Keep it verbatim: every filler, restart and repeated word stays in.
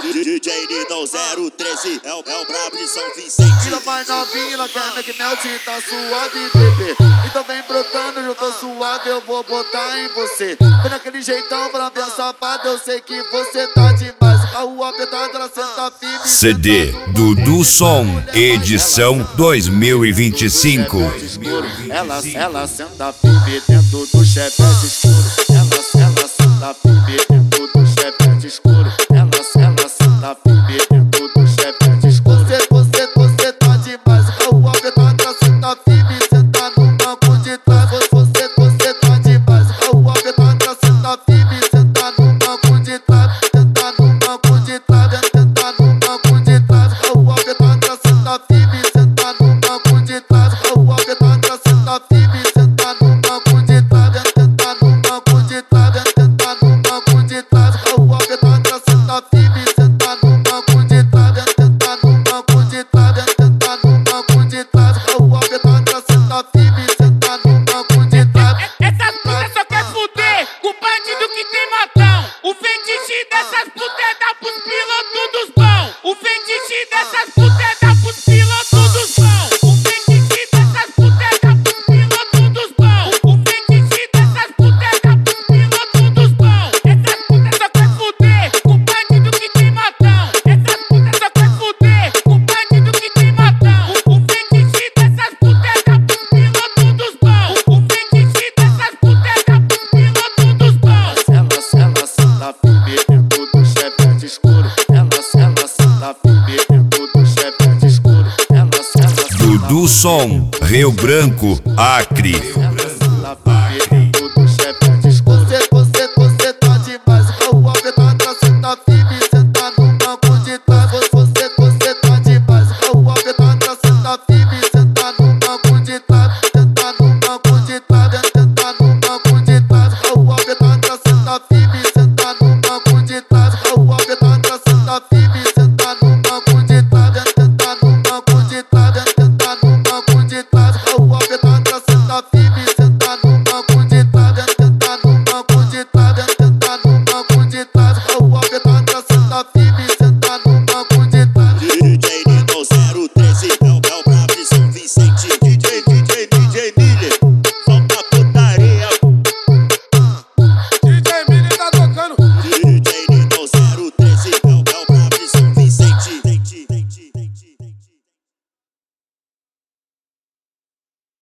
D J Nidão zero treze é o, é o brabo de São Vicente. Vila vai na vila, quer ver que melt tá suave, bebê. Então vem brotando, eu tô suave, eu vou botar em você. Vem naquele jeitão pra ver a safada, eu sei que você tá demais. A rua apertada, ela senta firme. C D Dudu Som, edição dois mil e vinte e cinco. Ela, ela senta firme dentro do chevette escuro. Ela, ela senta firme dentro do chevette escuro. Ela, ela senta firme dentro do chevette escuro. Você, você, você tá demais. A rua apertada, senta firme, senta no banco de trás. Você, você tá demais. A rua apertada, senta firme, senta no banco de trás. Senta no banco de trás, senta no banco de trás. A rua apertada, senta firme, senta no banco de trás. A rua apertada, senta firme, senta no banco de trás. Senta no banco de trás, senta no banco de trás. A rua apertada, senta firme, senta no banco de trás. Senta no banco de trás, senta no banco de trás. A rua apertada, senta firme, senta no banco de trás. Essas putas só quer fuder com o bandido que tem matão. O fetiche dessas putas é dar pros pilotos dos bons. O fetiche dessas putas é dar pros pilotos dos bons. O fetiche dessas putas é dar pros pilotos dos bons. O fetiche dessas putas é dar pros pilotos dos bons. Essas putas só quer fuder com o bandido que tem matão. Essas putas só quer fuder com o bandido que tem matão. O fetiche dessas putas é dar pros pilotos dos bons. O fetiche dessas putas é dar pros pilotos dos bons. Ela, ela senta firme dentro do chevette escuro. Ela, ela senta firme dentro do chevette escuro. Ela, ela Dudu Som, Rio Branco, Acre.